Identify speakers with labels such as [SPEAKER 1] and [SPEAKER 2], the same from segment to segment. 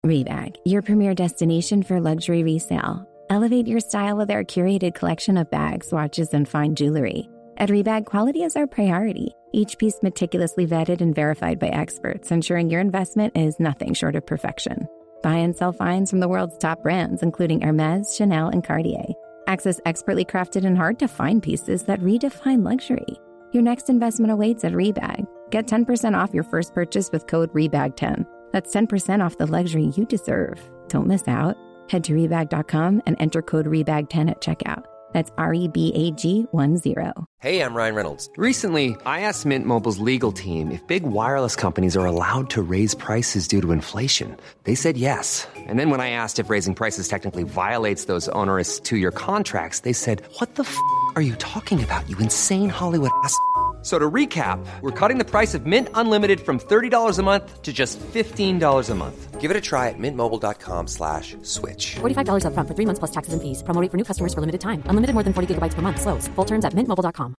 [SPEAKER 1] Rebag, your premier destination for luxury resale. Elevate your style with our curated collection of bags, watches, and fine jewelry. At Rebag, quality is our priority. Each piece meticulously vetted and verified by experts, ensuring your investment is nothing short of perfection. Buy and sell finds from the world's top brands, including Hermès, Chanel, and Cartier. Access expertly crafted and hard-to-find pieces that redefine luxury. Your next investment awaits at Rebag. Get 10% off your first purchase with code REBAG10. That's 10% off the luxury you deserve. Don't miss out. Head to Rebag.com and enter code REBAG10 at checkout. That's REBAG10.
[SPEAKER 2] Hey, I'm Ryan Reynolds. Recently, I asked Mint Mobile's legal team if big wireless companies are allowed to raise prices due to inflation. They said yes. And then when I asked if raising prices technically violates those onerous two-year contracts, they said, "What the f*** are you talking about, you insane Hollywood ass?" So to recap, we're cutting the price of Mint Unlimited from $30 a month to just $15 a month. Give it a try at mintmobile.com/switch.
[SPEAKER 3] $45 up front for 3 months plus taxes and fees. Promo rate for new customers for limited time. Unlimited more than 40 gigabytes per month. Slows full terms at mintmobile.com.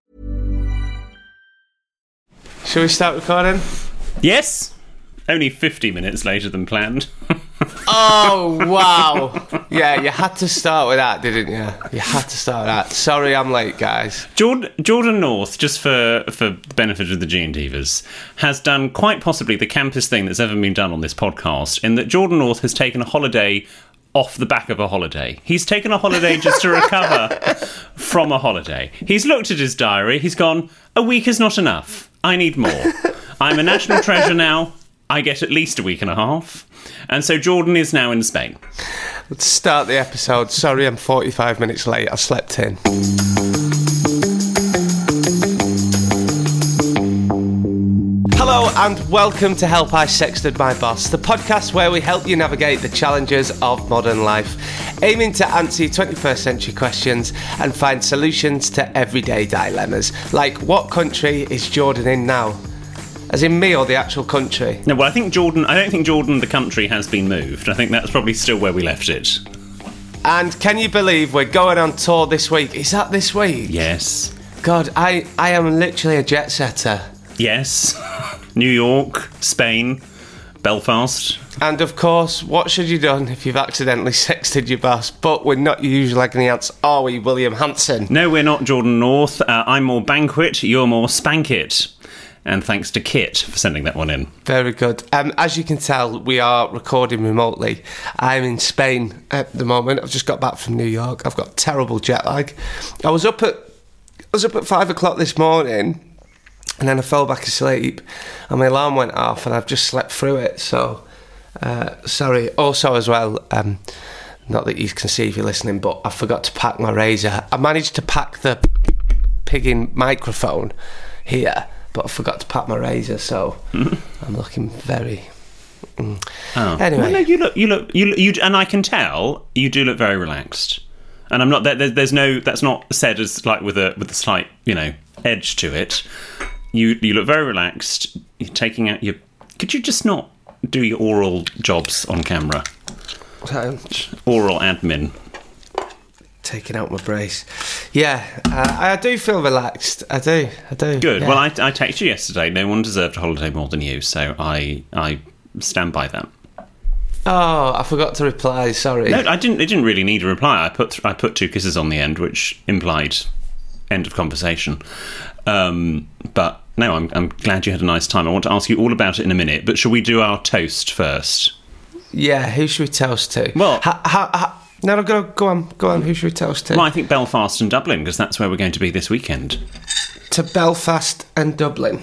[SPEAKER 4] Shall we start recording?
[SPEAKER 5] Yes. Only 50 minutes later than planned.
[SPEAKER 4] Oh, wow. Yeah, you had to start with that, didn't you? You had to start with that. Sorry I'm late, guys.
[SPEAKER 5] Jordan North, just for the benefit of the G&Divas, has done quite possibly the campest thing that's ever been done on this podcast, in that Jordan North has taken a holiday off the back of a holiday. He's taken a holiday just to recover from a holiday. He's looked at his diary. He's gone, a week is not enough. I need more. I'm a national treasure now. I get at least a week and a half. And so Jordan is now in Spain.
[SPEAKER 4] Let's start the episode. Sorry I'm 45 minutes late. I slept in. Hello and welcome to Help I Sexted My Boss, the podcast where we help you navigate the challenges of modern life, aiming to answer your 21st century questions and find solutions to everyday dilemmas, like what country is Jordan in now? As in me or the actual country?
[SPEAKER 5] No, well, I don't think Jordan, the country, has been moved. I think that's probably still where we left it.
[SPEAKER 4] And can you believe we're going on tour this week? Is that this week?
[SPEAKER 5] Yes.
[SPEAKER 4] God, I am literally a jet setter.
[SPEAKER 5] Yes. New York, Spain, Belfast.
[SPEAKER 4] And of course, what should you have done if you've accidentally sexted your boss? But we're not your usual agony ants, are we, William Hanson?
[SPEAKER 5] No, we're not Jordan North. I'm more Banquet, you're more Spankit. And thanks to Kit for sending that one in.
[SPEAKER 4] Very good. As you can tell, we are recording remotely. I'm in Spain at the moment. I've just got back from New York. I've got terrible jet lag. I was up at 5 o'clock this morning, and then I fell back asleep, and my alarm went off, and I've just slept through it. So, sorry. Also, as well, not that you can see if you're listening, but I forgot to pack my razor. I managed to pack the pigging microphone here, but I forgot to pack my razor, so I'm looking very. Oh. Anyway,
[SPEAKER 5] well, no, you, and I can tell you do look very relaxed. And I'm not. There's no. That's not said as like with a slight, edge to it. You look very relaxed. You're taking out your. Could you just not do your oral jobs on camera? Oral admin.
[SPEAKER 4] Taking out my brace. Yeah, I do feel relaxed. I do.
[SPEAKER 5] Good.
[SPEAKER 4] Yeah.
[SPEAKER 5] Well, I texted you yesterday. No one deserved a holiday more than you, so I stand by that.
[SPEAKER 4] Oh, I forgot to reply. Sorry.
[SPEAKER 5] No, I didn't. It didn't really need a reply. I put 2 kisses on the end, which implied end of conversation. But no, I'm glad you had a nice time. I want to ask you all about it in a minute. But shall we do our toast first?
[SPEAKER 4] Yeah. Who should we toast to?
[SPEAKER 5] Well,
[SPEAKER 4] no, go on. Who should we toast to?
[SPEAKER 5] Well, I think Belfast and Dublin, because that's where we're going to be this weekend.
[SPEAKER 4] To Belfast and Dublin.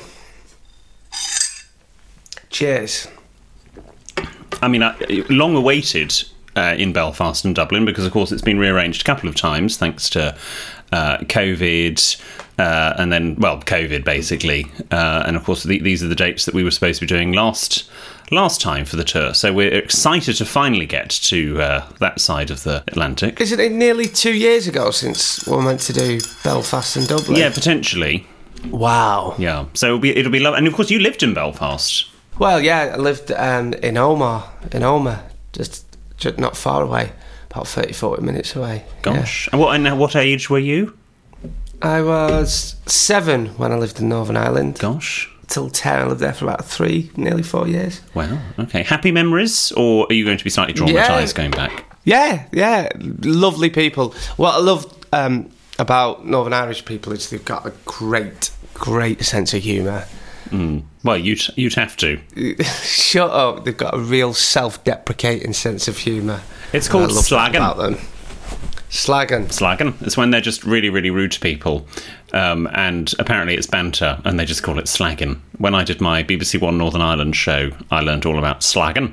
[SPEAKER 4] Cheers.
[SPEAKER 5] I mean, long awaited in Belfast and Dublin, because of course it's been rearranged a couple of times thanks to COVID, and then, well, COVID basically, and of course these are the dates that we were supposed to be doing last time for the tour, so we're excited to finally get to that side of the Atlantic.
[SPEAKER 4] Isn't it nearly 2 years ago since we were meant to do Belfast and Dublin?
[SPEAKER 5] Yeah, potentially.
[SPEAKER 4] Wow.
[SPEAKER 5] Yeah, so it'll be lovely. And of course you lived in Belfast.
[SPEAKER 4] Well, yeah, I lived in Omagh, just not far away, about 30-40 minutes away.
[SPEAKER 5] Gosh. Yeah. And what age were you?
[SPEAKER 4] I was 7 when I lived in Northern Ireland.
[SPEAKER 5] Gosh.
[SPEAKER 4] till 10. I lived there for about 3, nearly 4 years.
[SPEAKER 5] Wow, okay. Happy memories, or are you going to be slightly traumatised going back?
[SPEAKER 4] Yeah. Lovely people. What I love about Northern Irish people is they've got a great sense of humour.
[SPEAKER 5] Well, you'd have to.
[SPEAKER 4] Shut up. They've got a real self-deprecating sense of humour.
[SPEAKER 5] It's called slagging.
[SPEAKER 4] About them.
[SPEAKER 5] Slagging. It's when they're just really, really rude to people. And apparently it's banter, and they just call it slagging. When I did my BBC One Northern Ireland show, I learned all about slagging.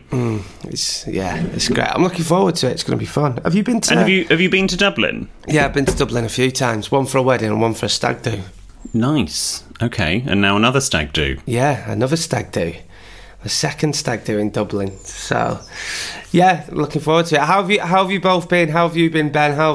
[SPEAKER 4] It's great. I'm looking forward to it. It's going to be fun. Have you been to...
[SPEAKER 5] And have you been to Dublin?
[SPEAKER 4] Yeah, I've been to Dublin a few times. One for a wedding and one for a stag do.
[SPEAKER 5] Nice. Okay, and now another stag do.
[SPEAKER 4] Yeah, another stag do. The second stag do in Dublin. So, yeah, looking forward to it. How have you both been? How have you been, Ben? How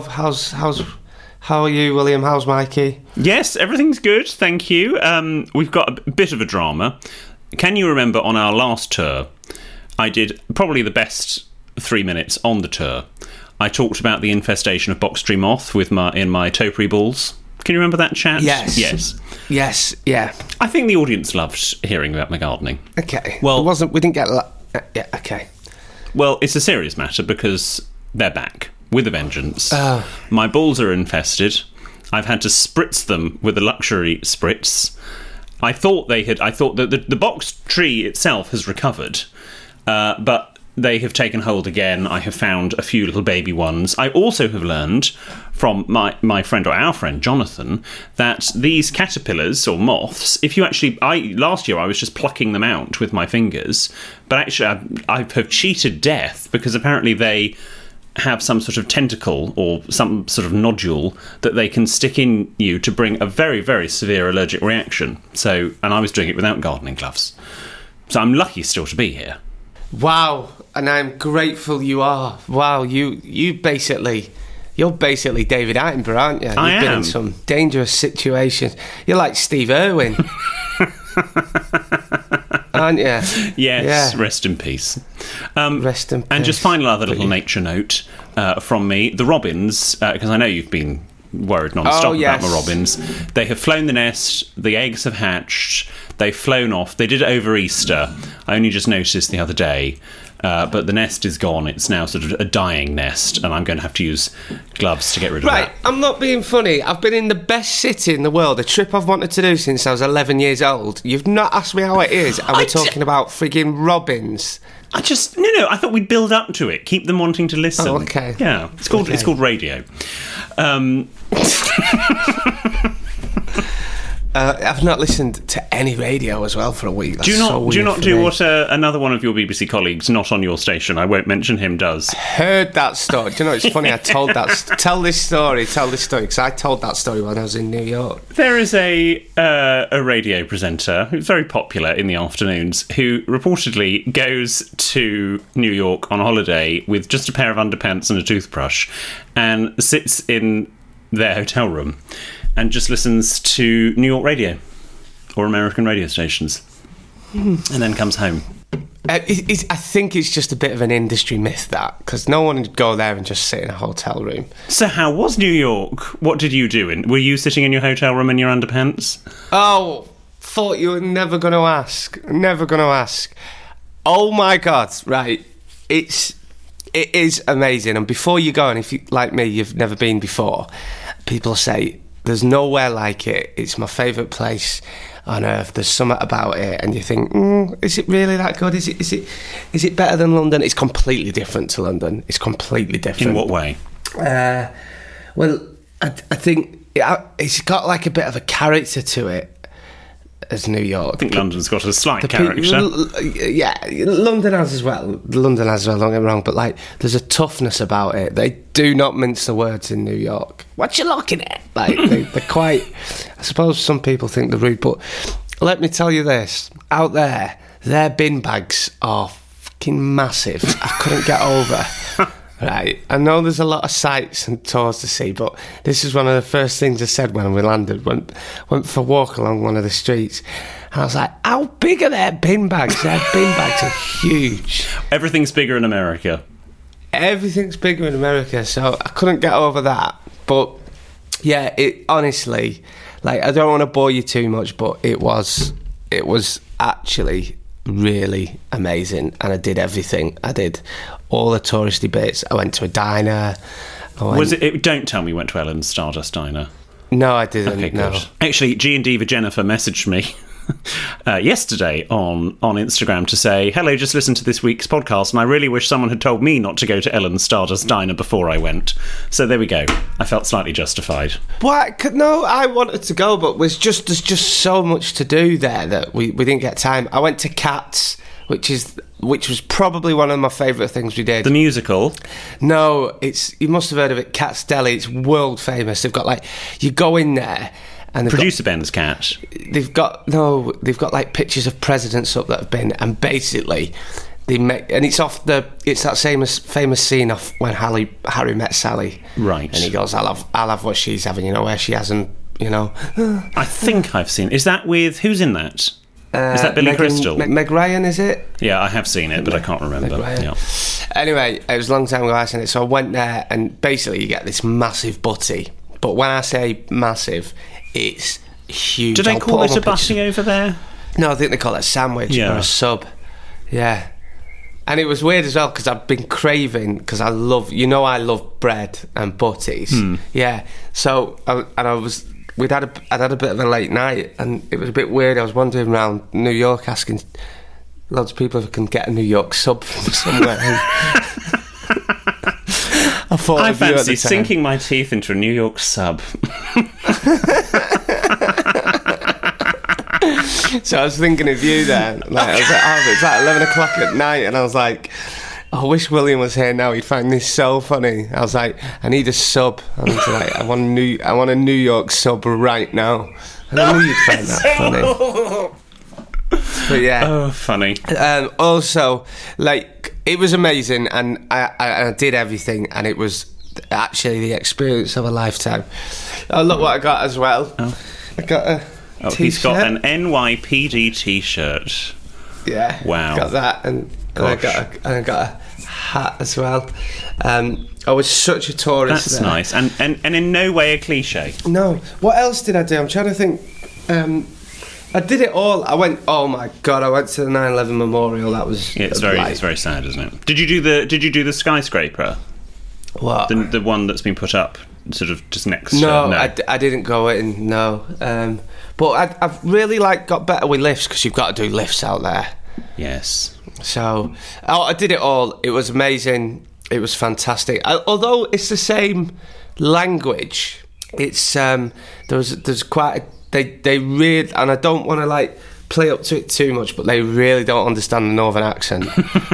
[SPEAKER 4] are you, William? How's Mikey?
[SPEAKER 5] Yes, everything's good, thank you. We've got a bit of a drama. Can you remember on our last tour, I did probably the best 3 minutes on the tour. I talked about the infestation of box tree moth in my topiary balls. Can you remember that chat?
[SPEAKER 4] Yes, yeah.
[SPEAKER 5] I think the audience loved hearing about my gardening.
[SPEAKER 4] Okay.
[SPEAKER 5] Well,
[SPEAKER 4] we didn't get... yeah, okay.
[SPEAKER 5] Well, it's a serious matter because they're back with a vengeance. My balls are infested. I've had to spritz them with a luxury spritz. I thought that the box tree itself has recovered, but they have taken hold again. I have found a few little baby ones. I also have learned from my friend, or our friend Jonathan, that these caterpillars or moths, last year I was just plucking them out with my fingers, but actually I have cheated death because apparently they have some sort of tentacle or some sort of nodule that they can stick in you to bring a very, very severe allergic reaction. So, and I was doing it without gardening gloves. So I'm lucky still to be here.
[SPEAKER 4] Wow, and I'm grateful you are. Wow, you're basically David Attenborough, aren't you? You've been in some dangerous situations. You're like Steve Irwin, aren't you?
[SPEAKER 5] Yes, yeah. Rest in peace.
[SPEAKER 4] Rest in peace.
[SPEAKER 5] And just final other little nature note from me. The robins, because I know you've been worried non-stop about my robins. They have flown the nest, the eggs have hatched, they've flown off. They did it over Easter. I only just noticed the other day. But the nest is gone. It's now sort of a dying nest, and I'm going to have to use gloves to get rid of that.
[SPEAKER 4] Right, I'm not being funny. I've been in the best city in the world, a trip I've wanted to do since I was 11 years old. You've not asked me how it is, and we're talking about frigging robins.
[SPEAKER 5] I thought we'd build up to it, keep them wanting to listen.
[SPEAKER 4] Oh, okay.
[SPEAKER 5] Yeah, it's called radio.
[SPEAKER 4] I've not listened to any radio as well for a week.
[SPEAKER 5] Do you not do what another one of your BBC colleagues, not on your station, I won't mention him, does?
[SPEAKER 4] Heard that story. Do you know, it's funny, I told that... Tell this story, because I told that story when I was in New York.
[SPEAKER 5] There is a radio presenter who's very popular in the afternoons who reportedly goes to New York on holiday with just a pair of underpants and a toothbrush and sits in their hotel room and just listens to New York radio or American radio stations and then comes home.
[SPEAKER 4] I think it's just a bit of an industry myth, that, because no one would go there and just sit in a hotel room.
[SPEAKER 5] So how was New York? What did you do? Were you sitting in your hotel room in your underpants?
[SPEAKER 4] Oh, thought you were never going to ask. Never going to ask. Oh my God, right. It is amazing. And before you go, and if you, like me, you've never been before, people say, there's nowhere like it. It's my favourite place on earth. There's something about it, and you think, is it really that good? Is it better than London? It's completely different to London. It's completely different.
[SPEAKER 5] In what way?
[SPEAKER 4] Well, I think it's got like a bit of a character to it as New York.
[SPEAKER 5] I think London's got a slight character.
[SPEAKER 4] Yeah, London has as well. Don't get me wrong, but like, there's a toughness about it. They do not mince the words in New York. What you looking at? Like, they're quite... I suppose some people think they're rude, but let me tell you this. Out there, their bin bags are fucking massive. I couldn't get over. Right, I know there's a lot of sights and tours to see, but this is one of the first things I said when we landed. Went for a walk along one of the streets, and I was like, how big are their bin bags? Their bin bags are huge.
[SPEAKER 5] Everything's bigger in America.
[SPEAKER 4] Everything's bigger in America, so I couldn't get over that. But yeah, it honestly, like, I don't want to bore you too much, but it was it was actually really amazing, and I did everything. I did all the touristy bits. I went to a diner.
[SPEAKER 5] Don't tell me you went to Ellen's Stardust Diner.
[SPEAKER 4] No, I didn't.
[SPEAKER 5] Okay,
[SPEAKER 4] no.
[SPEAKER 5] good. Actually, G and Diva Jennifer messaged me yesterday on Instagram to say, hello, just listened to this week's podcast and I really wish someone had told me not to go to Ellen's Stardust Diner before I went. So there we go. I felt slightly justified.
[SPEAKER 4] What? No, I wanted to go, but there's just so much to do there that we didn't get time. I went to Cats, which was probably one of my favourite things we did.
[SPEAKER 5] The musical?
[SPEAKER 4] No, you must have heard of it, Cat's Deli. It's world famous. They've got you go in there and
[SPEAKER 5] Producer Ben's cat.
[SPEAKER 4] They've got like pictures of presidents up that have been, and basically they make, and it's that famous scene of when Harry met Sally,
[SPEAKER 5] right? And
[SPEAKER 4] he goes, I'll have what she's having, where she hasn't,
[SPEAKER 5] I think I've seen. Is that with who's in that? Is that Billy Crystal?
[SPEAKER 4] Meg Ryan, is it?
[SPEAKER 5] Yeah, I have seen it, but I can't remember. Yeah.
[SPEAKER 4] Anyway, it was a long time ago I seen it, so I went there, and basically you get this massive butty. But when I say massive, it's huge.
[SPEAKER 5] Do they call it a butty over there?
[SPEAKER 4] No, I think they call it a sandwich or a sub. Yeah. And it was weird as well because I've been craving, because I love bread and butties. Yeah. So I'd had a bit of a late night, and it was a bit weird. I was wandering around New York asking loads of people if I can get a New York sub from somewhere. I
[SPEAKER 5] fancy sinking my teeth into a New York sub.
[SPEAKER 4] So I was thinking of you then. I was like, it's like 11 o'clock at night, and I was like, I wish William was here now. He'd find this so funny. I was like, I need a sub. I was like, I want a New York sub right now. And I knew you'd find that funny. But yeah.
[SPEAKER 5] Oh, funny.
[SPEAKER 4] Also, it was amazing, and I did everything, and it was actually the experience of a lifetime. Oh, look what I got as well. Oh. I got a t-shirt.
[SPEAKER 5] He's got an NYPD t-shirt.
[SPEAKER 4] Yeah.
[SPEAKER 5] Wow.
[SPEAKER 4] Got that, and I got a hat as well. I was such a tourist.
[SPEAKER 5] That's
[SPEAKER 4] there.
[SPEAKER 5] nice, and in no way a cliche.
[SPEAKER 4] No. What else did I do? I'm trying to think. I did it all. I went. Oh my god! I went to the 9/11 memorial. That was.
[SPEAKER 5] Yeah, it's very sad, isn't it? Did you do the skyscraper?
[SPEAKER 4] What?
[SPEAKER 5] The one that's been put up, sort of just next.
[SPEAKER 4] No, I didn't go in. No, but I've really got better with lifts, because you've got to do lifts out there.
[SPEAKER 5] Yes. So,
[SPEAKER 4] I did it all. It was amazing. It was fantastic. Although it's the same language, it's there's quite. They really, and I don't want to play up to it too much, but they really don't understand the northern accent.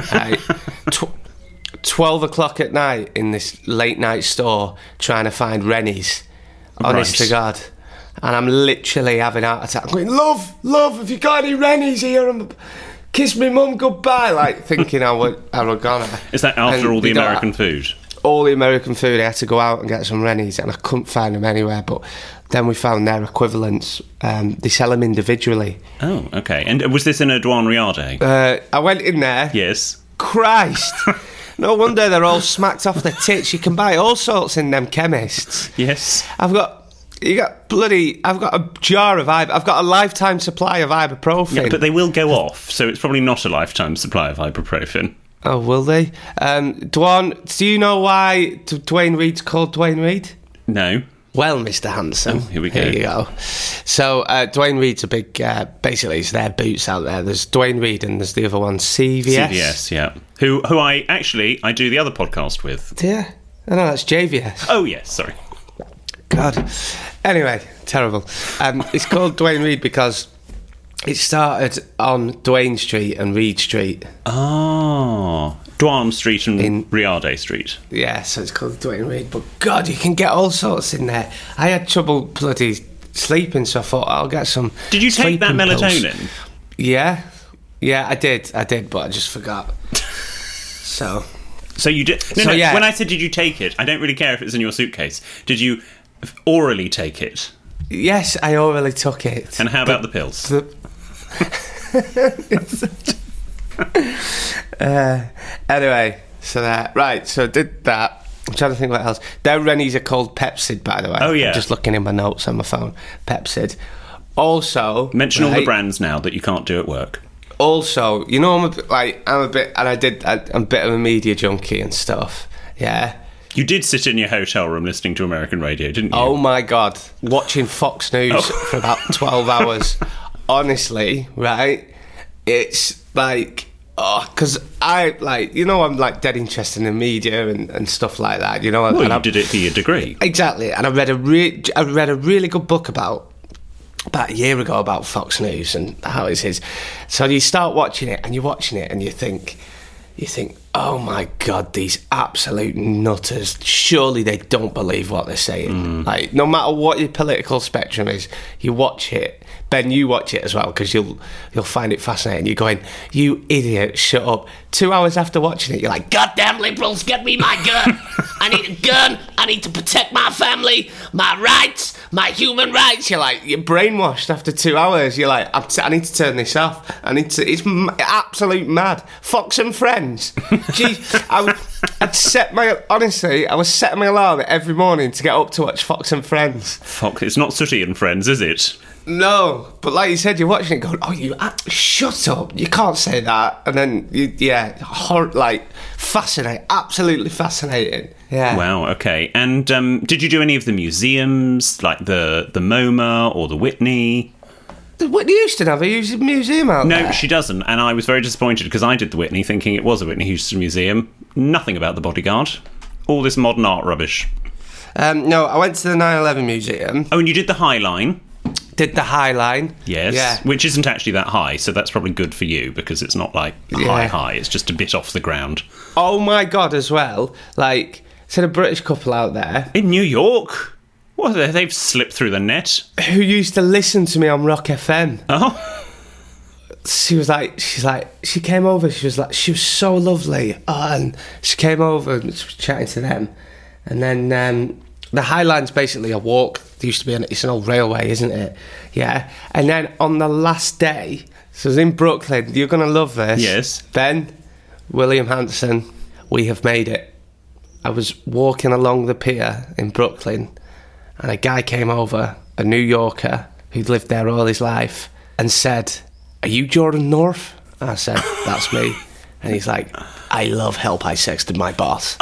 [SPEAKER 4] 12 o'clock at night in this late night store trying to find Rennies, honest to God, and I'm literally having a heart attack. I'm going, love, have you got any Rennies here? Kiss me mum goodbye, thinking I was gonna.
[SPEAKER 5] Is that after all the American food?
[SPEAKER 4] All the American food, I had to go out and get some Rennies, and I couldn't find them anywhere, but then we found their equivalents. They sell them individually.
[SPEAKER 5] Oh, okay. And was this in a Douane Riade?
[SPEAKER 4] I went in there.
[SPEAKER 5] Yes.
[SPEAKER 4] Christ. No wonder they're all smacked off their tits. You can buy all sorts in them chemists.
[SPEAKER 5] Yes.
[SPEAKER 4] I've got a jar of I've got a lifetime supply of ibuprofen.
[SPEAKER 5] Yeah, but they will go off, so it's probably not a lifetime supply of ibuprofen.
[SPEAKER 4] Oh, will they? Dwan, do you know why Dwayne Reed's called Dwayne Reed?
[SPEAKER 5] No.
[SPEAKER 4] Well, Mr. Handsome.
[SPEAKER 5] Oh, here we go.
[SPEAKER 4] Here you go. So, Dwayne Reed's a big... basically, it's their boots out there. There's Dwayne Reed and there's the other one, CVS.
[SPEAKER 5] CVS, yeah. Who I do the other podcast with.
[SPEAKER 4] Yeah. Oh, no, that's JVS.
[SPEAKER 5] Oh, yes, sorry.
[SPEAKER 4] God. Anyway, terrible. It's called Dwayne Reed because it started on Dwayne Street and Reed Street.
[SPEAKER 5] Oh... Douane Street and Riade Street.
[SPEAKER 4] Yeah, so it's called Dwayne Reed. But God, you can get all sorts in there. I had trouble bloody sleeping, so I thought I'll get some.
[SPEAKER 5] Did you take that melatonin?
[SPEAKER 4] Pills. Yeah, I did, but I just forgot. So
[SPEAKER 5] you did? No. Yeah. When I said did you take it, I don't really care if it's in your suitcase. Did you orally take it?
[SPEAKER 4] Yes, I orally took it.
[SPEAKER 5] And how about the pills?
[SPEAKER 4] Anyway, so I did that. I'm trying to think what else. Their Rennies are called Pepsid, by the way.
[SPEAKER 5] Oh, yeah.
[SPEAKER 4] I'm just looking in my notes on my phone. Pepsid. Also,
[SPEAKER 5] Mention all the brands now that you can't do at work.
[SPEAKER 4] Also, you know, I'm a bit, and I'm a bit of a media junkie and stuff. Yeah.
[SPEAKER 5] You did sit in your hotel room listening to American radio, didn't you?
[SPEAKER 4] Oh my God, watching Fox News for about 12 hours. Honestly, right? It's like, because I'm dead interested in media and stuff like that. You know,
[SPEAKER 5] well, you did it for your degree.
[SPEAKER 4] Exactly, and I read a really good book about a year ago about Fox News and how it is. So you start watching it, and you're watching it, and you think, oh my God, these absolute nutters, surely they don't believe what they're saying. Like, no matter what your political spectrum is, you watch it. Ben, you watch it as well, because you'll find it fascinating. You're going, you idiot, shut up. 2 hours after watching it, you're like, goddamn liberals, get me my gun. I need a gun. I need to protect my family, my rights, my human rights. You're brainwashed after 2 hours. You're like, I need to turn this off. It's absolute mad. Fox and Friends. Gee, I was setting my alarm every morning to get up to watch Fox and Friends.
[SPEAKER 5] Fox, it's not Sooty and Friends, is it?
[SPEAKER 4] No, but like you said, you're watching it going, shut up, you can't say that. And then, fascinating, absolutely fascinating. Yeah.
[SPEAKER 5] Wow, okay. And did you do any of the museums, like the MoMA or the Whitney?
[SPEAKER 4] The Whitney Houston have a museum out there?
[SPEAKER 5] No, she doesn't. And I was very disappointed because I did the Whitney thinking it was a Whitney Houston museum. Nothing about the Bodyguard. All this modern art rubbish.
[SPEAKER 4] No, I went to the 9/11 museum.
[SPEAKER 5] Oh, and you did the High Line.
[SPEAKER 4] Did the High Line.
[SPEAKER 5] Yes, yeah. Which isn't actually that high, so that's probably good for you because it's not like high, it's just a bit off the ground.
[SPEAKER 4] Oh my God, as well, like, said a British couple out there.
[SPEAKER 5] In New York? What, they've slipped through the net?
[SPEAKER 4] Who used to listen to me on Rock FM.
[SPEAKER 5] Oh.
[SPEAKER 4] She came over, she was so lovely. And she came over and was chatting to them. And then the High Line's basically a walk. There used to be it's an old railway, isn't it? Yeah. And then on the last day, so it was in Brooklyn. You're going to love this.
[SPEAKER 5] Yes.
[SPEAKER 4] Ben, William Hanson, we have made it. I was walking along the pier in Brooklyn, and a guy came over, a New Yorker who'd lived there all his life, and said, "Are you Jordan North?" And I said, "That's me." And he's like, "I love Help I Sexted My Boss."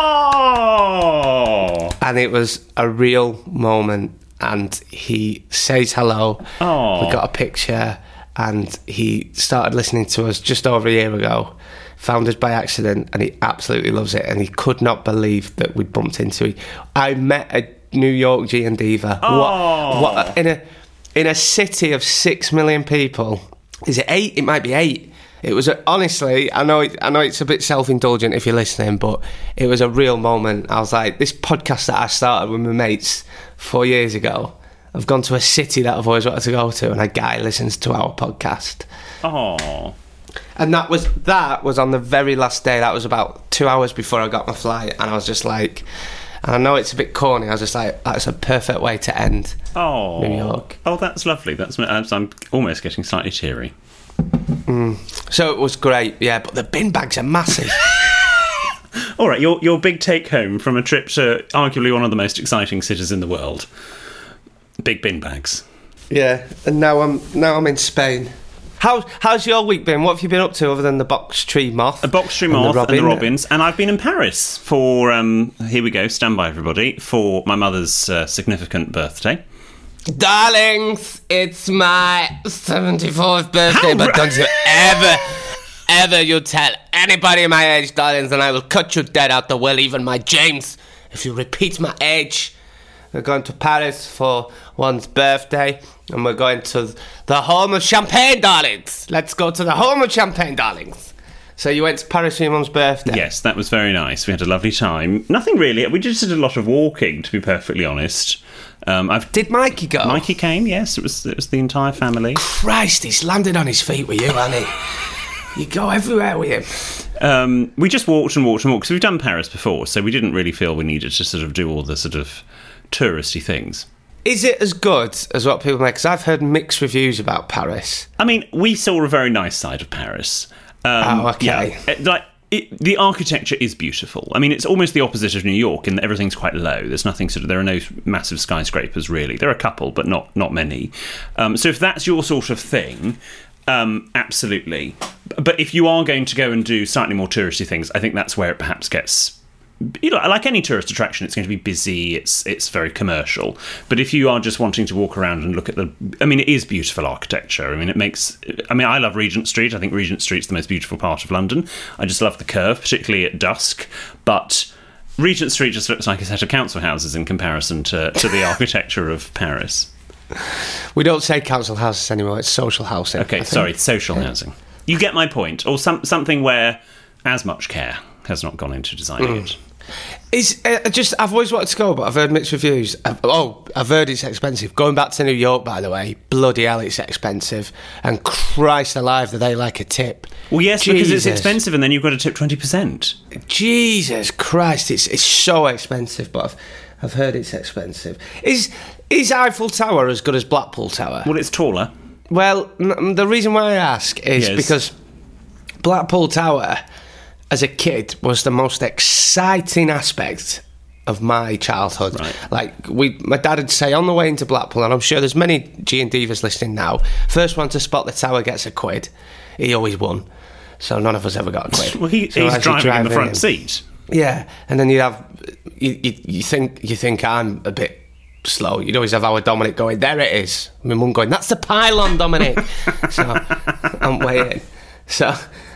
[SPEAKER 5] Oh!
[SPEAKER 4] And it was a real moment. And he says hello.
[SPEAKER 5] Oh.
[SPEAKER 4] We got a picture. And he started listening to us just over a year ago. Found us by accident. And he absolutely loves it. And he could not believe that we'd bumped into it. I met a New York G and Diva.
[SPEAKER 5] Oh.
[SPEAKER 4] What in a city of 6 million people. Is it 8? It might be 8. It was honestly, I know it's a bit self-indulgent if you're listening, but it was a real moment. I was like, this podcast that I started with my mates 4 years ago, I've gone to a city that I've always wanted to go to, and a guy listens to our podcast.
[SPEAKER 5] Oh.
[SPEAKER 4] And that was on the very last day. That was about 2 hours before I got my flight, and I was just like, and I know it's a bit corny, I was just like, that's a perfect way to end New York.
[SPEAKER 5] Oh, that's lovely. I'm almost getting slightly teary.
[SPEAKER 4] So it was great, yeah, but the bin bags are massive.
[SPEAKER 5] All right, your big take home from a trip to arguably one of the most exciting cities in the world. Big bin bags.
[SPEAKER 4] Yeah, and now I'm in Spain. How's your week been? What have you been up to other than the box tree moth?
[SPEAKER 5] A box tree moth and the robins. And I've been in Paris for, here we go, stand by everybody, for my mother's significant birthday.
[SPEAKER 4] Darlings, it's my 74th birthday, but don't you ever you tell anybody my age, darlings, and I will cut you dead out the will, even my James, if you repeat my age. We're going to Paris for one's birthday, and we're going to the home of champagne, darlings. Let's go to the home of champagne, darlings. So you went to Paris for your mum's birthday?
[SPEAKER 5] Yes, that was very nice. We had a lovely time. Nothing really. We just did a lot of walking, to be perfectly honest.
[SPEAKER 4] Did Mikey go?
[SPEAKER 5] Mikey came, yes. It was the entire family.
[SPEAKER 4] Christ, he's landed on his feet with you, hasn't he? You go everywhere with him.
[SPEAKER 5] We just walked and walked and walked, because we've done Paris before, so we didn't really feel we needed to sort of do all the sort of touristy things.
[SPEAKER 4] Is it as good as what people make? Because I've heard mixed reviews about Paris.
[SPEAKER 5] I mean, we saw a very nice side of Paris.
[SPEAKER 4] Okay.
[SPEAKER 5] Yeah, the architecture is beautiful. I mean, it's almost the opposite of New York in that everything's quite low. There's nothing there are no massive skyscrapers really. There are a couple, but not many. So if that's your sort of thing, absolutely. But if you are going to go and do slightly more touristy things, I think that's where it perhaps gets. Like any tourist attraction, it's going to be busy. It's very commercial. But if you are just wanting to walk around and look at it is beautiful architecture. I love Regent Street. I think Regent Street's the most beautiful part of London. I just love the curve, particularly at dusk. But Regent Street just looks like a set of council houses in comparison to the architecture of Paris.
[SPEAKER 4] We don't say council houses anymore. It's social housing.
[SPEAKER 5] Okay, sorry, social housing. You get my point. Or something where as much care has not gone into designing it.
[SPEAKER 4] I've always wanted to go, but I've heard mixed reviews. I've heard it's expensive. Going back to New York, by the way, bloody hell, it's expensive. And Christ alive, do they like a tip?
[SPEAKER 5] Well, yes, because it's expensive, and then you've got to tip 20%.
[SPEAKER 4] Jesus Christ, it's so expensive. But I've heard it's expensive. Is Eiffel Tower as good as Blackpool Tower?
[SPEAKER 5] Well, it's taller.
[SPEAKER 4] Well, the reason why I ask is because Blackpool Tower, as a kid, was the most exciting aspect of my childhood. Right. Like, my dad would say on the way into Blackpool, and I'm sure there's many G&Divers listening now, first one to spot the tower gets a quid. He always won, so none of us ever got a quid.
[SPEAKER 5] Well, he's driving in the front seat.
[SPEAKER 4] Yeah, and then you'd have you think I'm a bit slow. You'd always have our Dominic going, there it is. My mum going, that's the pylon, Dominic. So I'm waiting. So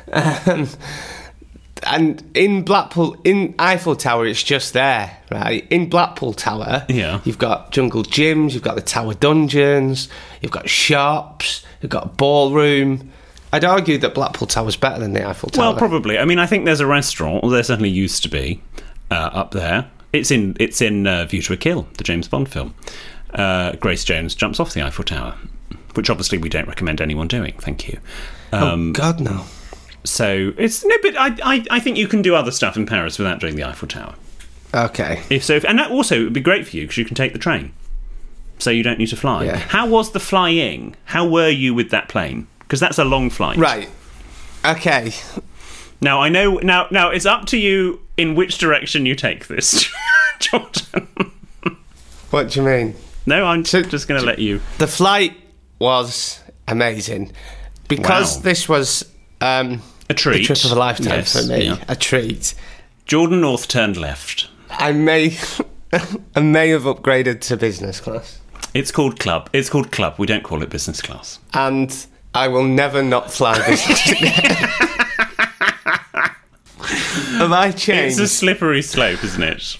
[SPEAKER 4] and in Blackpool, in Eiffel Tower, it's just there, right? In Blackpool Tower, you've got jungle gyms, you've got the Tower Dungeons, you've got shops, you've got a ballroom. I'd argue that Blackpool Tower's better than the Eiffel Tower.
[SPEAKER 5] Well, probably. I mean, I think there's a restaurant, or there certainly used to be, up there. It's in View to a Kill, the James Bond film. Grace Jones jumps off the Eiffel Tower, which obviously we don't recommend anyone doing. Thank you.
[SPEAKER 4] Oh God, no.
[SPEAKER 5] So but I think you can do other stuff in Paris without doing the Eiffel Tower.
[SPEAKER 4] Okay.
[SPEAKER 5] And that also would be great for you because you can take the train, so you don't need to fly.
[SPEAKER 4] Yeah.
[SPEAKER 5] How was the flying? How were you with that plane? Because that's a long flight.
[SPEAKER 4] Right. Okay.
[SPEAKER 5] Now I know. Now it's up to you in which direction you take this, Jordan.
[SPEAKER 4] What do you mean?
[SPEAKER 5] No, I'm just going to let you.
[SPEAKER 4] The flight was amazing because this was
[SPEAKER 5] a treat,
[SPEAKER 4] the trip of a lifetime for me.
[SPEAKER 5] Yeah.
[SPEAKER 4] A treat.
[SPEAKER 5] Jordan North turned left.
[SPEAKER 4] I may have upgraded to business class.
[SPEAKER 5] It's called Club. We don't call it business class.
[SPEAKER 4] And I will never not fly business again. Have I changed?
[SPEAKER 5] It's a slippery slope, isn't it?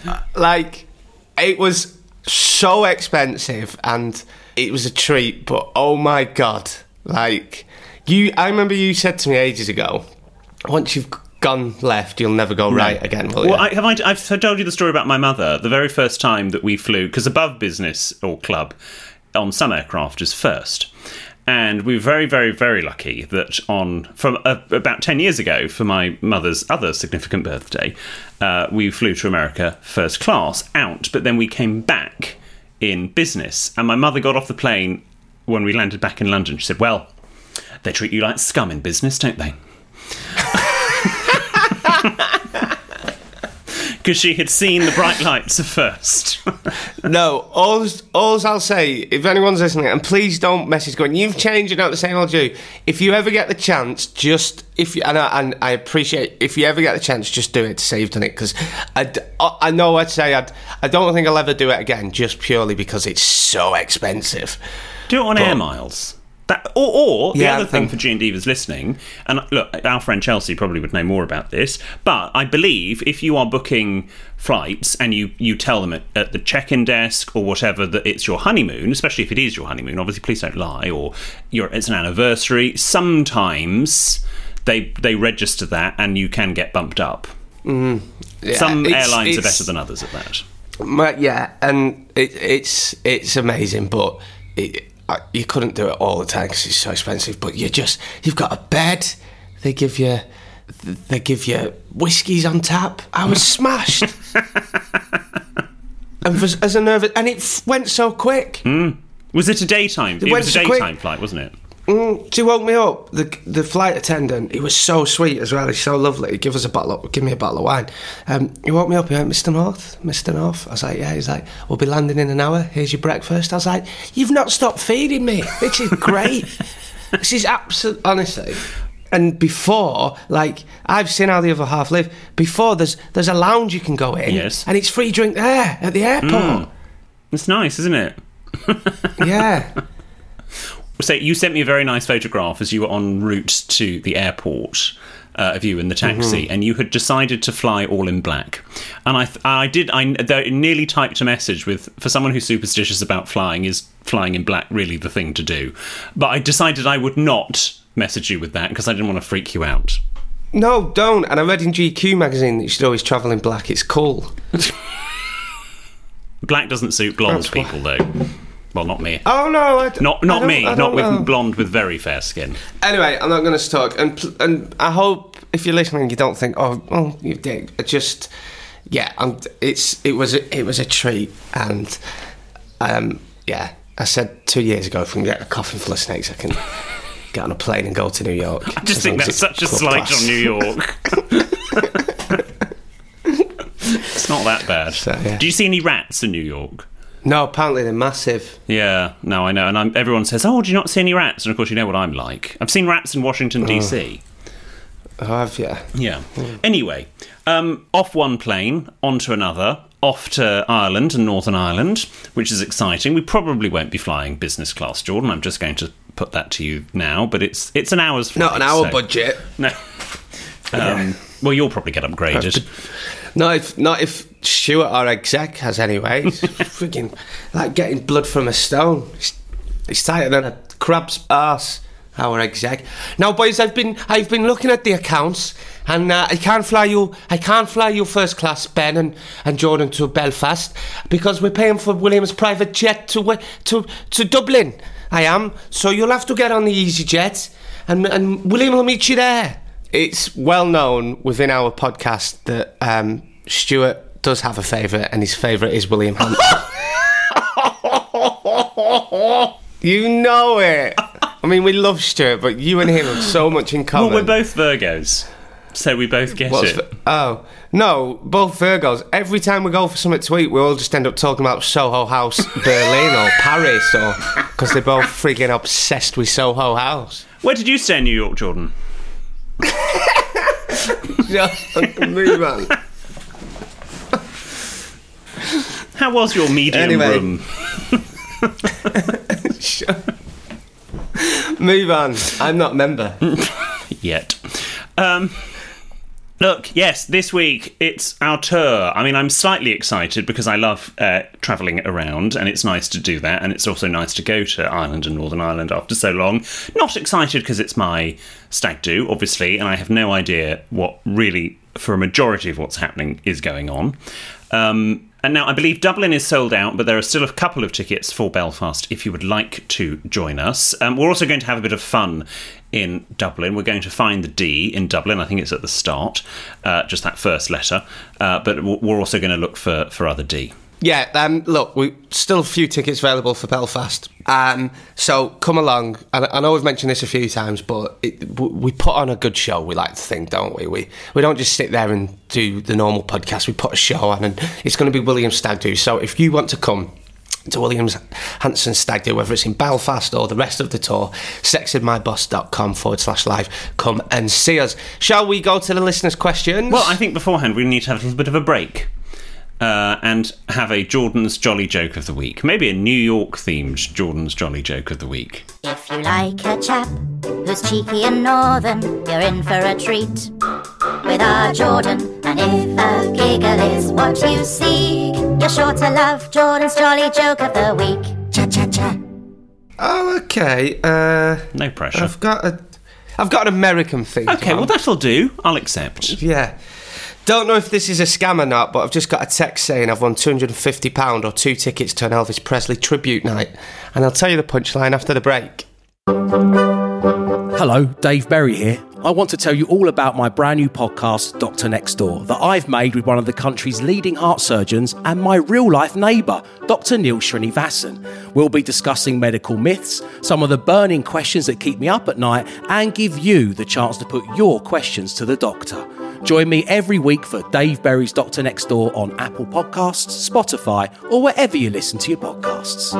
[SPEAKER 4] It was so expensive and it was a treat, but oh my God. I remember you said to me ages ago, once you've gone left, you'll never go right again, will you?
[SPEAKER 5] Well, I've told you the story about my mother. The very first time that we flew, because above business or club on some aircraft is first. And we were very, very, very lucky that from about 10 years ago, for my mother's other significant birthday, we flew to America first class out, but then we came back in business. And my mother got off the plane when we landed back in London. She said, well, they treat you like scum in business, don't they? Because she had seen the bright lights of first.
[SPEAKER 4] No, all I'll say, if anyone's listening, and please don't message going, you've changed, you're not the same old you. If you ever get the chance, and I appreciate, if you ever get the chance, just do it to say you've done it, because I know I'd say I don't think I'll ever do it again, just purely because it's so expensive.
[SPEAKER 5] Do it on air miles. Or the other thing for G&Divers listening, and look, our friend Chelsea probably would know more about this, but I believe if you are booking flights and you tell them at the check-in desk or whatever that it's your honeymoon, especially if it is your honeymoon, obviously please don't lie, or it's an anniversary, sometimes they register that and you can get bumped up. Yeah, some airlines are better than others at that.
[SPEAKER 4] Yeah, and it's amazing, but you couldn't do it all the time because it's so expensive. But you've got a bed. They give you whiskies on tap. I was smashed. And as a nervous, and it went so quick.
[SPEAKER 5] Was it a daytime? It was a daytime flight, wasn't it?
[SPEAKER 4] She woke me up. The flight attendant, he was so sweet as well. He's so lovely. He gave me a bottle of wine. He woke me up. He went, Mr. North. I was like, yeah. He's like, we'll be landing in an hour. Here's your breakfast. I was like, you've not stopped feeding me. This is great. This is absolute, honestly. And before, like, I've seen how the other half live. Before, there's a lounge you can go in.
[SPEAKER 5] Yes.
[SPEAKER 4] And it's free drink there at the airport.
[SPEAKER 5] It's nice, isn't it?
[SPEAKER 4] Yeah.
[SPEAKER 5] So you sent me a very nice photograph as you were en route to the airport of you in the taxi, and you had decided to fly all in black. And I nearly typed a message with, for someone who's superstitious about flying, is flying in black really the thing to do? But I decided I would not message you with that because I didn't want to freak you out.
[SPEAKER 4] No, don't. And I read in GQ magazine that you should always travel in black. It's cool.
[SPEAKER 5] Black doesn't suit blonde people, though. Well, not me.
[SPEAKER 4] Oh no,
[SPEAKER 5] not me. Not with blonde with very fair skin.
[SPEAKER 4] Anyway, I'm not going to talk, and I hope if you're listening, you don't think, oh, you did. Just, yeah, it was a treat, and yeah, I said 2 years ago, if we can get a coffin full of snakes, I can get on a plane and go to New York.
[SPEAKER 5] I just think that's such a slight on New York. It's not that bad. So, yeah. Do you see any rats in New York?
[SPEAKER 4] No, apparently they're massive.
[SPEAKER 5] Yeah, no, I know. And everyone says, oh, do you not see any rats? And of course, you know what I'm like. I've seen rats in Washington, D.C.
[SPEAKER 4] Oh, have you?
[SPEAKER 5] Yeah. Anyway, off one plane, onto another, off to Ireland and Northern Ireland, which is exciting. We probably won't be flying business class, Jordan. I'm just going to put that to you now. But it's an hour's flight.
[SPEAKER 4] Not an hour budget.
[SPEAKER 5] No. Well, you'll probably get upgraded.
[SPEAKER 4] Not if Stuart, our exec, has anyway. He's freaking like getting blood from a stone. He's tighter than a crab's arse, our exec. Now, boys, I've been looking at the accounts, and I can't fly you first class, Ben and Jordan, to Belfast because we're paying for William's private jet to Dublin. I am, so you'll have to get on the EasyJet, and William will meet you there. It's well known within our podcast that Stuart does have a favourite, and his favourite is William Hunt. You know it. I mean, we love Stuart, but you and him have so much in common.
[SPEAKER 5] Well, we're both Virgos, so we both get it.
[SPEAKER 4] Oh, no, both Virgos. Every time we go for something to eat, we all just end up talking about Soho House, Berlin or Paris, or because they're both freaking obsessed with Soho House.
[SPEAKER 5] Where did you stay in New York, Jordan?
[SPEAKER 4] Move on.
[SPEAKER 5] How was your medium room?
[SPEAKER 4] Move on. I'm not a member
[SPEAKER 5] yet. Look, yes, this week it's our tour. I mean, I'm slightly excited because I love travelling around, and it's nice to do that, and it's also nice to go to Ireland and Northern Ireland after so long. Not excited because it's my stag do, obviously, and I have no idea what really, for a majority of what's happening, is going on. And now I believe Dublin is sold out, but there are still a couple of tickets for Belfast if you would like to join us. We're also going to have a bit of fun in Dublin. We're going to find the D in Dublin. I think it's at the start, just that first letter. But we're also going to look for other D.
[SPEAKER 4] Yeah, look, we still a few tickets available for Belfast. So come along. I know we've mentioned this a few times, but we put on a good show, we like to think, don't we? We don't just sit there and do the normal podcast. We put a show on, and it's going to be William's Stag Do. So if you want to come to William's Hanson Stag Do, whether it's in Belfast or the rest of the tour, sexedmyboss.com/live. Come and see us. Shall we go to the listeners' questions?
[SPEAKER 5] Well, I think beforehand we need to have a little bit of a break. And have a Jordan's Jolly Joke of the Week. Maybe a New York-themed Jordan's Jolly Joke of the Week.
[SPEAKER 6] If you like a chap who's cheeky and northern, you're in for a treat with our Jordan. And if a giggle is what you seek, you're sure to love Jordan's Jolly Joke of the Week. Cha-cha-cha.
[SPEAKER 4] Oh, okay.
[SPEAKER 5] No pressure.
[SPEAKER 4] I've got an American thing.
[SPEAKER 5] Okay, well, that'll do. I'll accept.
[SPEAKER 4] Yeah. Don't know if this is a scam or not, but I've just got a text saying I've won £250 or 2 tickets to an Elvis Presley tribute night. And I'll tell you the punchline after the break.
[SPEAKER 7] Hello, Dave Berry here. I want to tell you all about my brand new podcast, Doctor Next Door, that I've made with one of the country's leading heart surgeons and my real-life neighbour, Dr. Neil Srinivasan. We'll be discussing medical myths, some of the burning questions that keep me up at night, and give you the chance to put your questions to the doctor. Join me every week for Dave Berry's Doctor Next Door on Apple Podcasts, Spotify, or wherever you listen to your podcasts.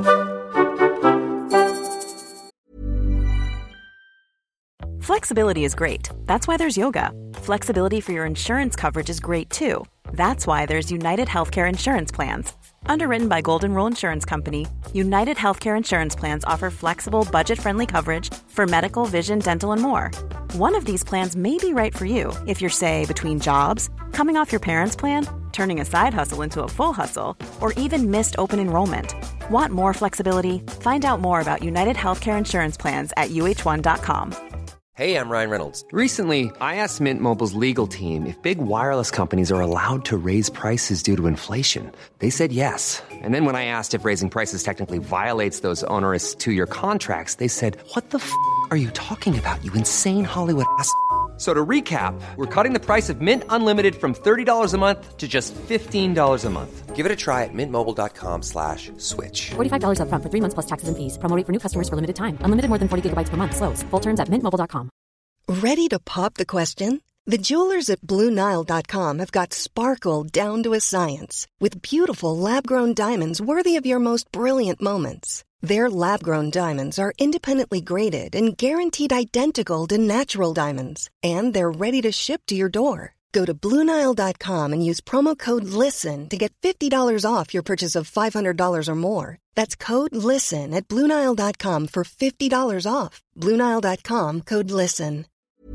[SPEAKER 8] Flexibility is great. That's why there's yoga. Flexibility for your insurance coverage is great too. That's why there's United Healthcare Insurance Plans. Underwritten by Golden Rule Insurance Company, United Healthcare Insurance Plans offer flexible, budget-friendly coverage for medical, vision, dental, and more. One of these plans may be right for you if you're, say, between jobs, coming off your parents' plan, turning a side hustle into a full hustle, or even missed open enrollment. Want more flexibility? Find out more about United Healthcare Insurance Plans at uh1.com.
[SPEAKER 2] Hey, I'm Ryan Reynolds. Recently, I asked Mint Mobile's legal team if big wireless companies are allowed to raise prices due to inflation. They said yes. And then when I asked if raising prices technically violates those onerous two-year contracts, they said, "What the f*** are you talking about, you insane Hollywood ass?" So to recap, we're cutting the price of Mint Unlimited from $30 a month to just $15 a month. Give it a try at mintmobile.com/switch.
[SPEAKER 3] $45 up front for 3 months plus taxes and fees. Promo rate for new customers for limited time. Unlimited more than 40 gigabytes per month. Slows full terms at mintmobile.com.
[SPEAKER 9] Ready to pop the question? The jewelers at BlueNile.com have got sparkle down to a science with beautiful lab-grown diamonds worthy of your most brilliant moments. Their lab-grown diamonds are independently graded and guaranteed identical to natural diamonds, and they're ready to ship to your door. Go to BlueNile.com and use promo code LISTEN to get $50 off your purchase of $500 or more. That's code LISTEN at BlueNile.com for $50 off. BlueNile.com, code LISTEN.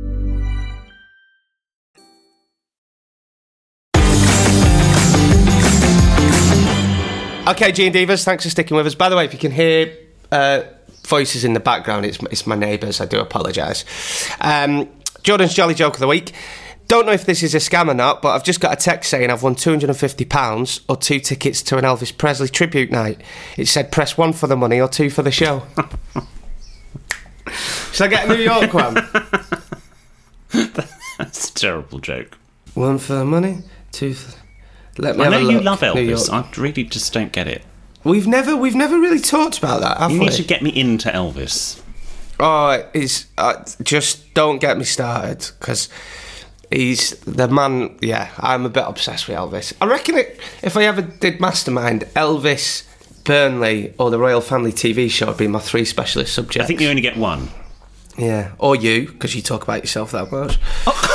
[SPEAKER 4] Okay, Gene Divas, thanks for sticking with us. By the way, if you can hear voices in the background, it's my neighbours. I do apologise. Jordan's Jolly Joke of the Week. Don't know if this is a scam or not, but I've just got a text saying I've won £250 or 2 tickets to an Elvis Presley tribute night. It said press 1 for the money or 2 for the show. Should I get a New York one?
[SPEAKER 5] That's a terrible joke.
[SPEAKER 4] 1 for the money, 2 for...
[SPEAKER 5] I know you love Elvis. I really just don't get it.
[SPEAKER 4] We've never really talked about that, have we?
[SPEAKER 5] You need to get me into Elvis.
[SPEAKER 4] Oh, just don't get me started, because he's the man. Yeah, I'm a bit obsessed with Elvis. I reckon if I ever did Mastermind, Elvis, Burnley, or the Royal Family TV show would be my 3 specialist subjects.
[SPEAKER 5] I think you only get 1.
[SPEAKER 4] Yeah, or you, because you talk about yourself that much. Oh.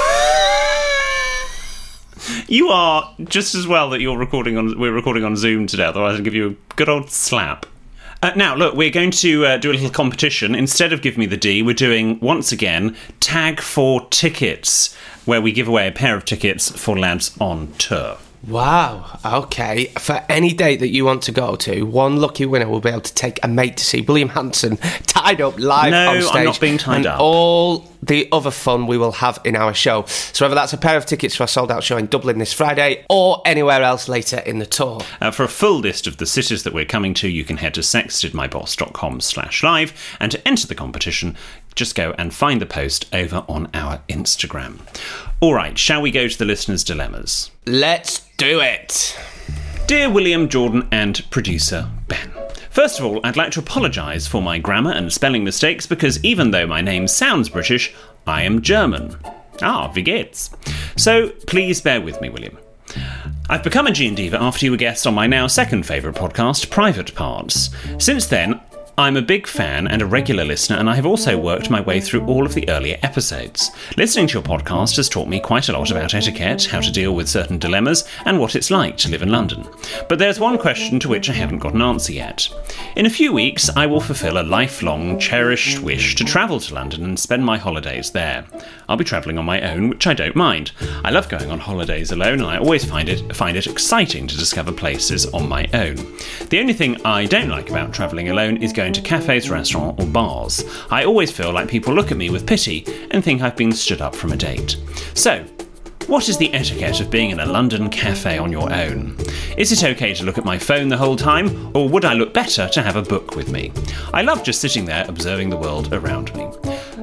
[SPEAKER 5] You are just as well that we're recording on Zoom today, otherwise I'll give you a good old slap. Now, look, we're going to do a little competition. Instead of Give Me the D, we're doing, once again, Tag 4 Tickets, where we give away a pair of tickets for Lads on Tour.
[SPEAKER 4] Wow, okay. For any date that you want to go to, one lucky winner will be able to take a mate to see William Hanson tied up live on stage.
[SPEAKER 5] No, I'm not being tied up.
[SPEAKER 4] All the other fun we will have in our show. So whether that's a pair of tickets for a sold-out show in Dublin this Friday or anywhere else later in the tour.
[SPEAKER 5] For a full list of the cities that we're coming to, you can head to sextedmyboss.com/live, and to enter the competition, just go and find the post over on our Instagram. All right, shall we go to the listeners' dilemmas?
[SPEAKER 4] Let's do it.
[SPEAKER 5] Dear William, Jordan and producer Ben. First of all, I'd like to apologise for my grammar and spelling mistakes because even though my name sounds British, I am German. Wie geht's? So please bear with me, William. I've become a Gene Diva after you were guest on my now second favourite podcast, Private Parts. Since then, I'm a big fan and a regular listener, and I have also worked my way through all of the earlier episodes. Listening to your podcast has taught me quite a lot about etiquette, how to deal with certain dilemmas, and what it's like to live in London. But there's one question to which I haven't got an answer yet. In a few weeks, I will fulfil a lifelong, cherished wish to travel to London and spend my holidays there. I'll be travelling on my own, which I don't mind. I love going on holidays alone, and I always find it exciting to discover places on my own. The only thing I don't like about travelling alone is going to cafes, restaurants or bars. I always feel like people look at me with pity and think I've been stood up from a date. So, what is the etiquette of being in a London cafe on your own? Is it okay to look at my phone the whole time, or would I look better to have a book with me? I love just sitting there observing the world around me.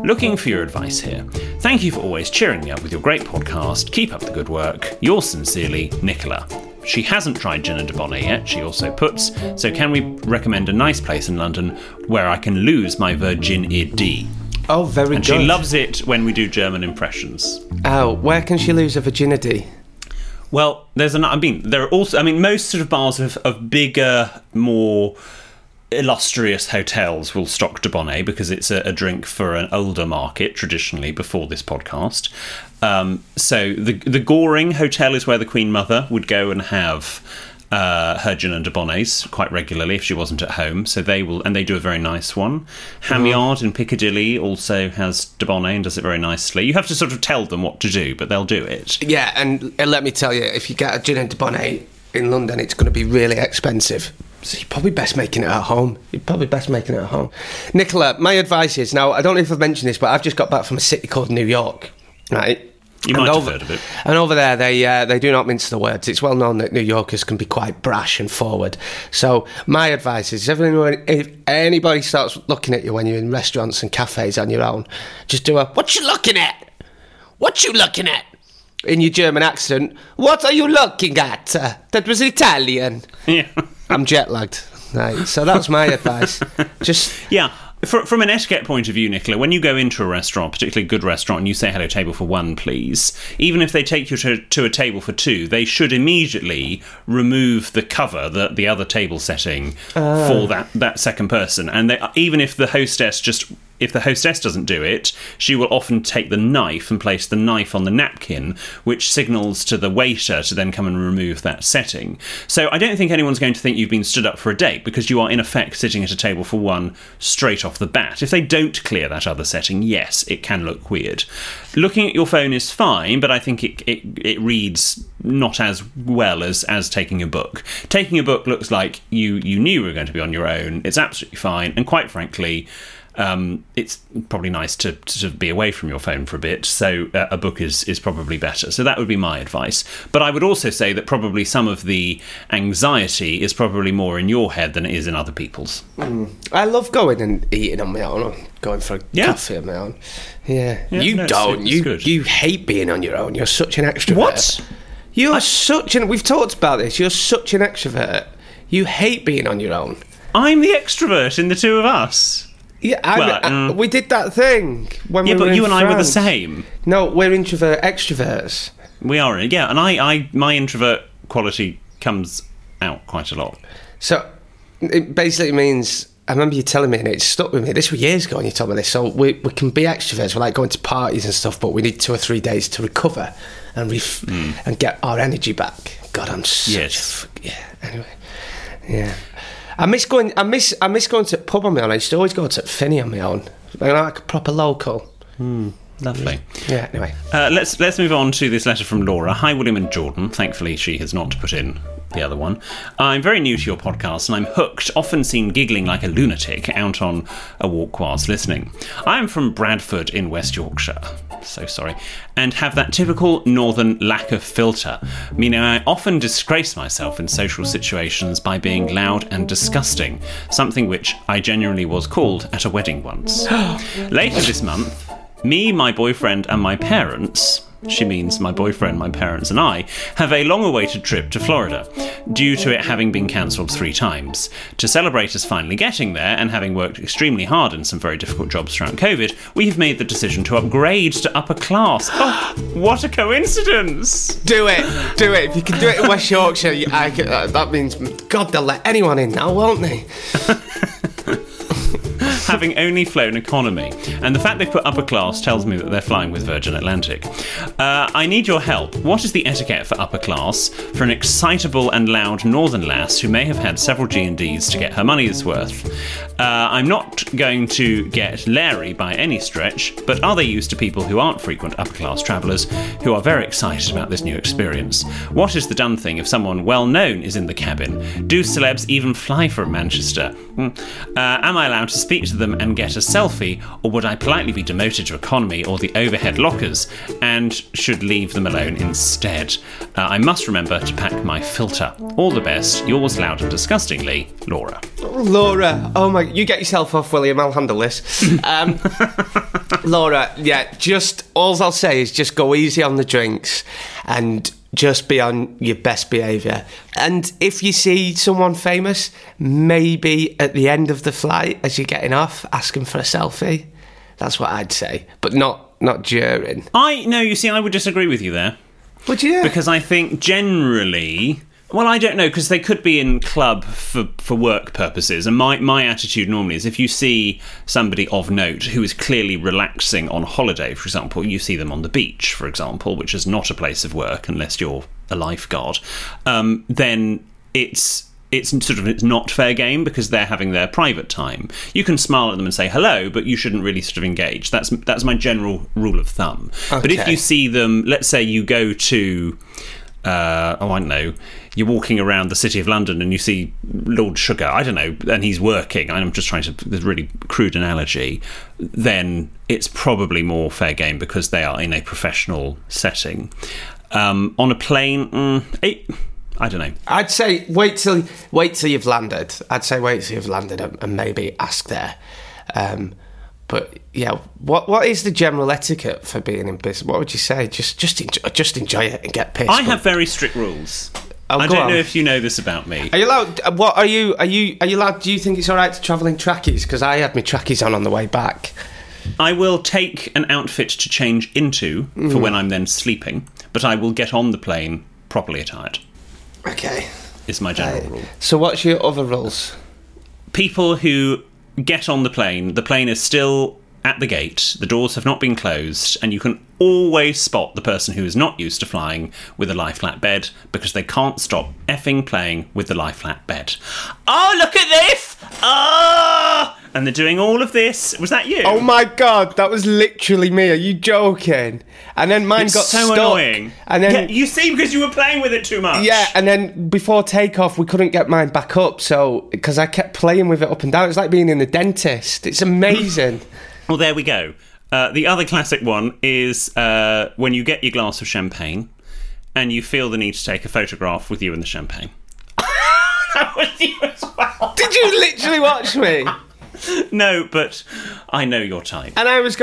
[SPEAKER 5] Looking for your advice here. Thank you for always cheering me up with your great podcast. Keep up the good work. Yours sincerely, Nicola. She hasn't tried Gin and Debonnaire yet, she also puts, so can we recommend a nice place in London where I can lose my virginity?
[SPEAKER 4] Oh, very
[SPEAKER 5] and
[SPEAKER 4] good.
[SPEAKER 5] She loves it when we do German impressions.
[SPEAKER 4] Oh, where can she lose her virginity?
[SPEAKER 5] Well, there are also, most sort of bars of bigger, more illustrious hotels will stock Debonnaire because it's a drink for an older market traditionally before this podcast. So the Goring Hotel is where the Queen Mother would go and have her Gin and Debonnaires quite regularly if she wasn't at home. So they will, and they do a very nice one. Hamyard in Piccadilly also has Debonnaire and does it very nicely. You have to sort of tell them what to do, but they'll do it.
[SPEAKER 4] Yeah, and let me tell you, if you get a Gin and Debonnaire in London, it's going to be really expensive. So you're probably best making it at home. Nicola, my advice is, now, I don't know if I've mentioned this, but I've just got back from a city called New York, right?
[SPEAKER 5] You might have heard of it.
[SPEAKER 4] And over there, they do not mince the words. It's well known that New Yorkers can be quite brash and forward. So my advice is, if anybody starts looking at you when you're in restaurants and cafes on your own, just do a, what you looking at? What you looking at? In your German accent, what are you looking at? That was Italian.
[SPEAKER 5] Yeah.
[SPEAKER 4] I'm jet lagged. Right, so that's my advice.
[SPEAKER 5] Yeah. From an etiquette point of view, Nicola, when you go into a restaurant, particularly a good restaurant, and you say hello, table for one, please, even if they take you to a table for two, they should immediately remove the cover, the other table setting, for that second person. And even if the hostess doesn't do it, she will often take the knife and place the knife on the napkin, which signals to the waiter to then come and remove that setting. So I don't think anyone's going to think you've been stood up for a date, because you are in effect sitting at a table for one straight off the bat. If they don't clear that other setting, yes, it can look weird. Looking at your phone is fine, but I think it reads not as well as taking a book. Taking a book looks like you knew you were going to be on your own. It's absolutely fine, and quite frankly, it's probably nice to be away from your phone for a bit, so a book is probably better. So that would be my advice. But I would also say that probably some of the anxiety is probably more in your head than it is in other people's.
[SPEAKER 4] I love going and eating on my own, or going for a coffee on my own. Yeah. You don't. You hate being on your own. You're such an extrovert.
[SPEAKER 5] What?
[SPEAKER 4] We've talked about this. You're such an extrovert. You hate being on your own.
[SPEAKER 5] I'm the extrovert in the two of us.
[SPEAKER 4] Yeah, we did that thing when we were in France. Yeah, but
[SPEAKER 5] you and I were the same.
[SPEAKER 4] No, we're introvert extroverts.
[SPEAKER 5] We are, yeah, and my introvert quality comes out quite a lot.
[SPEAKER 4] So it basically means, I remember you telling me, and it stuck with me. This was years ago, and you told me this. So we can be extroverts. We like going to parties and stuff, but we need 2 or 3 days to recover and and get our energy back. God, I'm such anyway, yeah. I miss going to the pub on my own. I used to always go to Finney on my own, like a proper local.
[SPEAKER 5] Lovely.
[SPEAKER 4] Yeah, anyway.
[SPEAKER 5] Let's move on to this letter from Laura. Hi, William and Jordan. Thankfully, she has not put in the other one. I'm very new to your podcast and I'm hooked, often seen giggling like a lunatic out on a walk whilst listening. I am from Bradford in West Yorkshire. So sorry. And have that typical northern lack of filter, meaning I often disgrace myself in social situations by being loud and disgusting, something which I genuinely was called at a wedding once. Later this month, me, my boyfriend and my parents, she means my boyfriend, my parents and I, have a long-awaited trip to Florida, due to it having been cancelled 3 times. To celebrate us finally getting there, and having worked extremely hard in some very difficult jobs throughout COVID, we have made the decision to upgrade to upper class. Oh, what a coincidence!
[SPEAKER 4] Do it! If you can do it in West Yorkshire, that means, God, they'll let anyone in now, won't they?
[SPEAKER 5] Having only flown economy, and the fact they've put upper class tells me that they're flying with Virgin Atlantic. I need your help. What is the etiquette for upper class for an excitable and loud northern lass who may have had several G&Ds to get her money's worth? I'm not going to get Larry by any stretch, but are they used to people who aren't frequent upper class travellers who are very excited about this new experience? What is the done thing if someone well known is in the cabin? Do celebs even fly from Manchester? Am I allowed to speak to them and get a selfie, or would I politely be demoted to economy or the overhead lockers and should leave them alone instead? I must remember to pack my filter. All the best. Yours loud and disgustingly, Laura.
[SPEAKER 4] Laura, oh my, You get yourself off, William. I'll handle this. Laura, yeah, just all I'll say is just go easy on the drinks and just be on your best behaviour. And if you see someone famous, maybe at the end of the flight, as you're getting off, ask them for a selfie. That's what I'd say, but not during.
[SPEAKER 5] You see, I would disagree with you there.
[SPEAKER 4] Would you?
[SPEAKER 5] Because I think generally... Well, I don't know, because they could be in club for work purposes. And my attitude normally is if you see somebody of note who is clearly relaxing on holiday, for example, you see them on the beach, for example, which is not a place of work unless you're a lifeguard, then it's not fair game because they're having their private time. You can smile at them and say hello, but you shouldn't really sort of engage. That's my general rule of thumb. Okay. But if you see them, let's say you go to... I don't know, you're walking around the City of London and you see Lord Sugar, I don't know, and he's working, I'm just trying to, there's a really crude analogy, then it's probably more fair game because they are in a professional setting. On a plane, I don't know.
[SPEAKER 4] I'd say wait till you've landed. And maybe ask there. But yeah, what is the general etiquette for being in business? What would you say? Just enjoy it and get pissed.
[SPEAKER 5] I have very strict rules. I don't know if you know this about me.
[SPEAKER 4] Are you allowed? What are you allowed? Do you think it's all right to travel in trackies? Because I had my trackies on the way back.
[SPEAKER 5] I will take an outfit to change into for when I'm then sleeping, but I will get on the plane properly attired.
[SPEAKER 4] Okay,
[SPEAKER 5] is my general rule.
[SPEAKER 4] So what's your other rules?
[SPEAKER 5] People who get on the plane is still at the gate, the doors have not been closed, and you can always spot the person who is not used to flying with a lie flat bed because they can't stop effing playing with the lie flat bed. Oh, look at this! Oh! And they're doing all of this. Was that you?
[SPEAKER 4] Oh my God, that was literally me. Are you joking? And then mine got
[SPEAKER 5] so
[SPEAKER 4] stuck.
[SPEAKER 5] Annoying.
[SPEAKER 4] And then
[SPEAKER 5] you see, because you were playing with it too much.
[SPEAKER 4] Yeah, and then before takeoff, we couldn't get mine back up, so because I kept playing with it up and down. It's like being in the dentist. It's amazing.
[SPEAKER 5] Well, there we go. The other classic one is when you get your glass of champagne and you feel the need to take a photograph with you in the champagne. That was you as well.
[SPEAKER 4] Did you literally watch me?
[SPEAKER 5] No, but I know your type.
[SPEAKER 4] And I was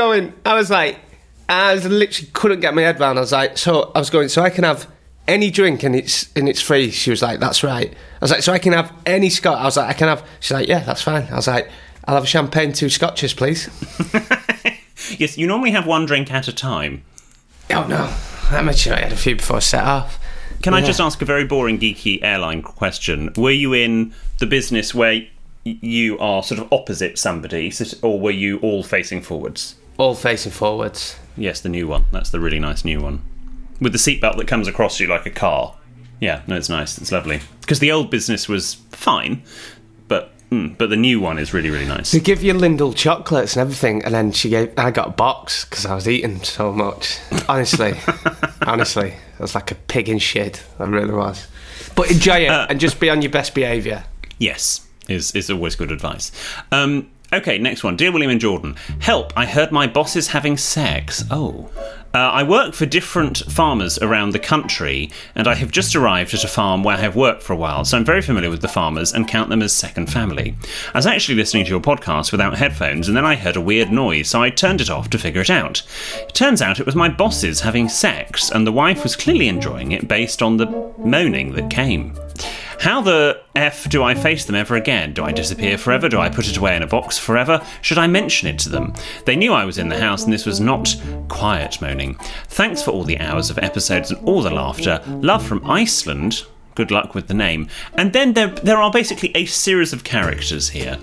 [SPEAKER 4] literally couldn't get my head round. so I can have any drink and it's free. She was like, that's right. I was like, so I can have any scotch. I was like, I can have. She's like, yeah, that's fine. I was like, I'll have a champagne, 2 scotches, please.
[SPEAKER 5] Yes, you normally have one drink at a time.
[SPEAKER 4] Oh no, I'm sure I had a few before I set off.
[SPEAKER 5] Can I just ask a very boring, geeky airline question? Were you in the business where you are sort of opposite somebody, or were you all facing forwards?
[SPEAKER 4] All facing forwards.
[SPEAKER 5] Yes, the new one. That's the really nice new one. With the seatbelt that comes across you like a car. Yeah, no, it's nice. It's lovely. Because the old business was fine, but the new one is really, really nice.
[SPEAKER 4] They give you Lindell chocolates and everything, and then I got a box because I was eating so much. Honestly, I was like a pig in shit. I really was. But enjoy it and just be on your best behaviour.
[SPEAKER 5] Yes, is always good advice. Okay, next one. Dear William and Jordan, help, I heard my boss is having sex. Oh. I work for different farmers around the country, and I have just arrived at a farm where I have worked for a while, so I'm very familiar with the farmers and count them as second family. I was actually listening to your podcast without headphones, and then I heard a weird noise, so I turned it off to figure it out. It turns out it was my bosses having sex, and the wife was clearly enjoying it based on the moaning that came. How the F do I face them ever again? Do I disappear forever? Do I put it away in a box forever? Should I mention it to them? They knew I was in the house and this was not quiet moaning. Thanks for all the hours of episodes and all the laughter. Love from Iceland. Good luck with the name. And then there are basically a series of characters here.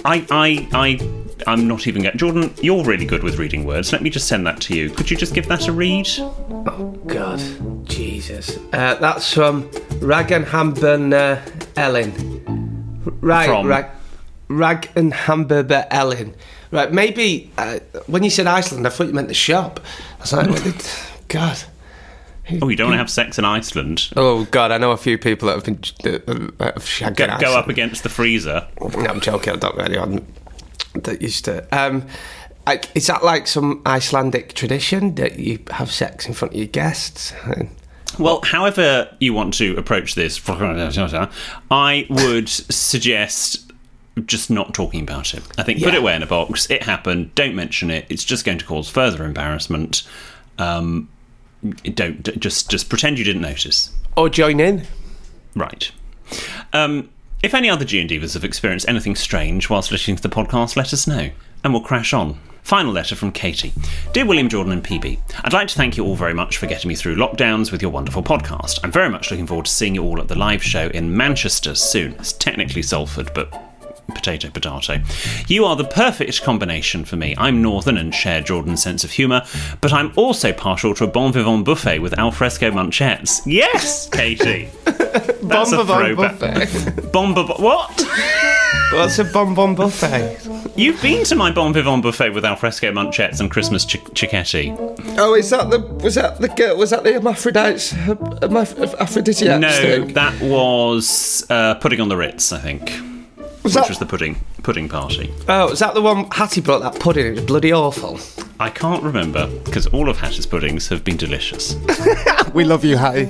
[SPEAKER 5] I'm not even getting... Jordan, you're really good with reading words. Let me just send that to you. Could you just give that a read?
[SPEAKER 4] Oh, God. Jesus. That's from Rag and Hamburger Ellen. Right.
[SPEAKER 5] From?
[SPEAKER 4] Rag and Hamburger Ellen. Right, maybe... when you said Iceland, I thought you meant the shop. I was like, God...
[SPEAKER 5] Oh, you don't want to have sex in Iceland?
[SPEAKER 4] Oh, God, I know a few people that have been shagged in Iceland.
[SPEAKER 5] Go up against the freezer.
[SPEAKER 4] No, I'm joking, I don't really. I'm that used to. Is that like some Icelandic tradition that you have sex in front of your guests?
[SPEAKER 5] Well, however you want to approach this, I would suggest just not talking about it. I think put it away in a box. It happened. Don't mention it. It's just going to cause further embarrassment. Just pretend you didn't notice.
[SPEAKER 4] Or join in.
[SPEAKER 5] Right. If any other G&Divas have experienced anything strange whilst listening to the podcast, let us know, and we'll crash on. Final letter from Katie. Dear William, Jordan and PB, I'd like to thank you all very much for getting me through lockdowns with your wonderful podcast. I'm very much looking forward to seeing you all at the live show in Manchester soon. It's technically Salford, but potato. You are the perfect combination for me. I'm northern and share Jordan's sense of humour, but I'm also partial to a bon vivant buffet with alfresco manchettes. Yes, Katie. That's a throwback. What?
[SPEAKER 4] What's a bonbon buffet?
[SPEAKER 5] You've been to my bon vivant buffet with alfresco manchettes and Christmas cicchetti.
[SPEAKER 4] Oh, was that the hermaphrodites? Aphrodisiacs
[SPEAKER 5] No,
[SPEAKER 4] thing?
[SPEAKER 5] that was pudding on the Ritz, I think. Which was the pudding party.
[SPEAKER 4] Oh, was that the one Hattie brought that pudding? It was bloody awful.
[SPEAKER 5] I can't remember, because all of Hattie's puddings have been delicious.
[SPEAKER 4] We love you, Hattie.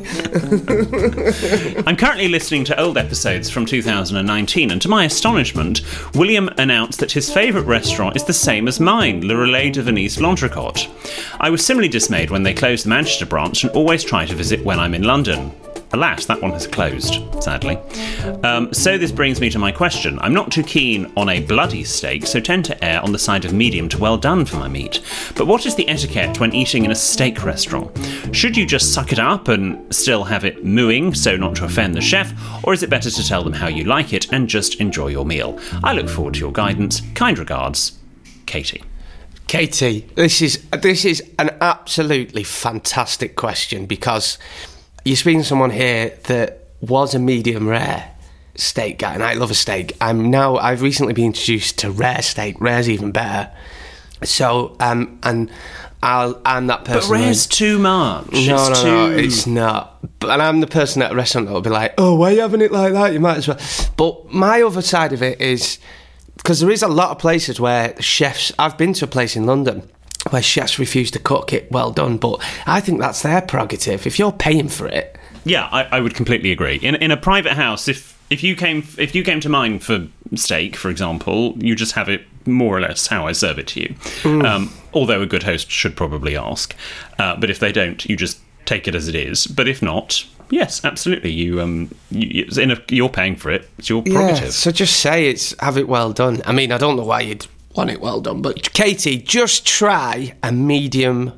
[SPEAKER 5] I'm currently listening to old episodes from 2019, and to my astonishment, William announced that his favourite restaurant is the same as mine, Le Relais de Venise L'Entrecote. I was similarly dismayed when they closed the Manchester branch and always try to visit when I'm in London. Alas, that one has closed, sadly. So this brings me to my question. I'm not too keen on a bloody steak, so tend to err on the side of medium to well done for my meat. But what is the etiquette when eating in a steak restaurant? Should you just suck it up and still have it mooing, so not to offend the chef, or is it better to tell them how you like it and just enjoy your meal? I look forward to your guidance. Kind regards, Katie.
[SPEAKER 4] Katie, this is an absolutely fantastic question, because you're speaking to someone here that was a medium rare steak guy, and I love a steak. I've recently been introduced to rare steak. Rare's even better. So, I'm that person.
[SPEAKER 5] But rare's too much.
[SPEAKER 4] No, it's not. And I'm the person at a restaurant that will be like, oh, why are you having it like that? You might as well. But my other side of it is, because there is a lot of places where chefs, I've been to a place in London where chefs refuse to cook it well done, but I think that's their prerogative. If you're paying for it,
[SPEAKER 5] yeah, I would completely agree. In a private house, if you came to mine for steak, for example, you just have it more or less how I serve it to you. Although a good host should probably ask, but if they don't, you just take it as it is. But if not, yes, absolutely, you're paying for it. It's your prerogative. Yeah,
[SPEAKER 4] so just say have it well done. I mean, I don't know why you'd want it well done, but Katie, just try a medium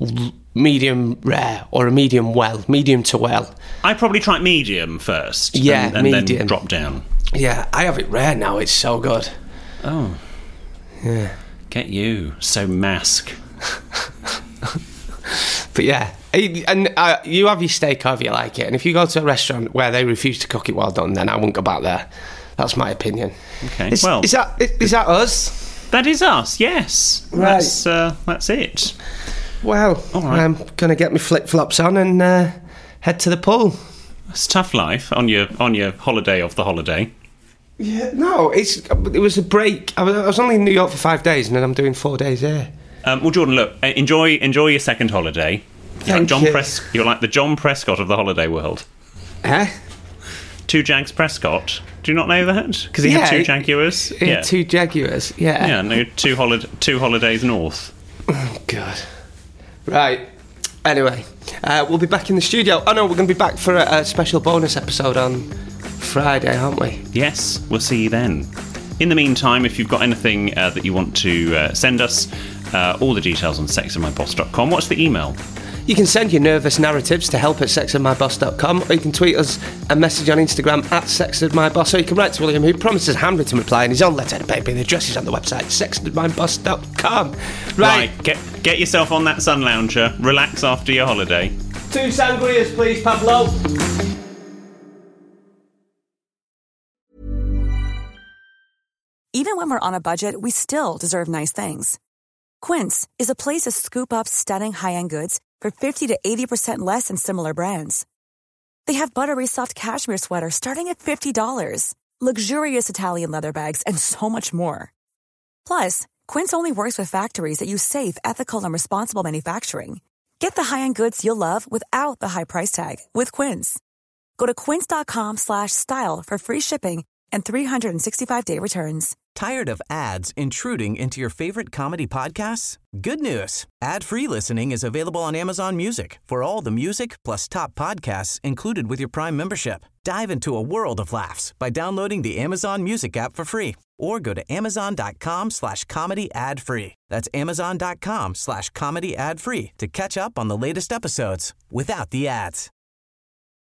[SPEAKER 4] rare or a medium to well.
[SPEAKER 5] I probably try medium first, and
[SPEAKER 4] medium.
[SPEAKER 5] Then drop down.
[SPEAKER 4] Yeah, I have it rare now. It's so good.
[SPEAKER 5] Oh,
[SPEAKER 4] yeah.
[SPEAKER 5] Get you so mask.
[SPEAKER 4] But yeah, and you have your steak however you like it, and if you go to a restaurant where they refuse to cook it well done, then I wouldn't go back there. That's my opinion.
[SPEAKER 5] Okay.
[SPEAKER 4] Is that us?
[SPEAKER 5] That is us, yes.
[SPEAKER 4] Right.
[SPEAKER 5] That's it.
[SPEAKER 4] Well, right. I'm going to get my flip-flops on and head to the pool.
[SPEAKER 5] It's a tough life on your holiday of the holiday.
[SPEAKER 4] Yeah, no, it was a break. I was only in New York for 5 days, and then I'm doing 4 days here.
[SPEAKER 5] Well, Jordan, look, enjoy your second holiday.
[SPEAKER 4] Thank you.
[SPEAKER 5] You're like the John Prescott of the holiday world.
[SPEAKER 4] Eh?
[SPEAKER 5] 2 Jags Prescott. Do you not know that? Because he had 2 Jaguars.
[SPEAKER 4] Yeah, 2 Jaguars. Yeah.
[SPEAKER 5] Yeah, no, 2 holidays north.
[SPEAKER 4] Oh God. Right. Anyway, we'll be back in the studio. Oh no, we're going to be back for a special bonus episode on Friday, aren't we?
[SPEAKER 5] Yes, we'll see you then. In the meantime, if you've got anything that you want to send us, all the details on sexandmyboss.com. What's the email?
[SPEAKER 4] You can send your nervous narratives to help@sexandmyboss.com, or you can tweet us a message on Instagram @sexandmyboss, or you can write to William, who promises a handwritten reply in his own letter and paper. The address is on the website, sexandmyboss.com.
[SPEAKER 5] Right, get yourself on that sun lounger, relax after your holiday.
[SPEAKER 4] 2 sangrias, please, Pablo.
[SPEAKER 10] Even when we're on a budget, we still deserve nice things. Quince is a place to scoop up stunning high-end goods for 50 to 80% less than similar brands. They have buttery soft cashmere sweaters starting at $50, luxurious Italian leather bags, and so much more. Plus, Quince only works with factories that use safe, ethical, and responsible manufacturing. Get the high-end goods you'll love without the high price tag with Quince. Go to quince.com/style for free shipping and 365-day returns.
[SPEAKER 11] Tired of ads intruding into your favorite comedy podcasts? Good news. Ad-free listening is available on Amazon Music for all the music plus top podcasts included with your Prime membership. Dive into a world of laughs by downloading the Amazon Music app for free or go to amazon.com/comedy ad-free. That's amazon.com/comedy ad-free to catch up on the latest episodes without the ads.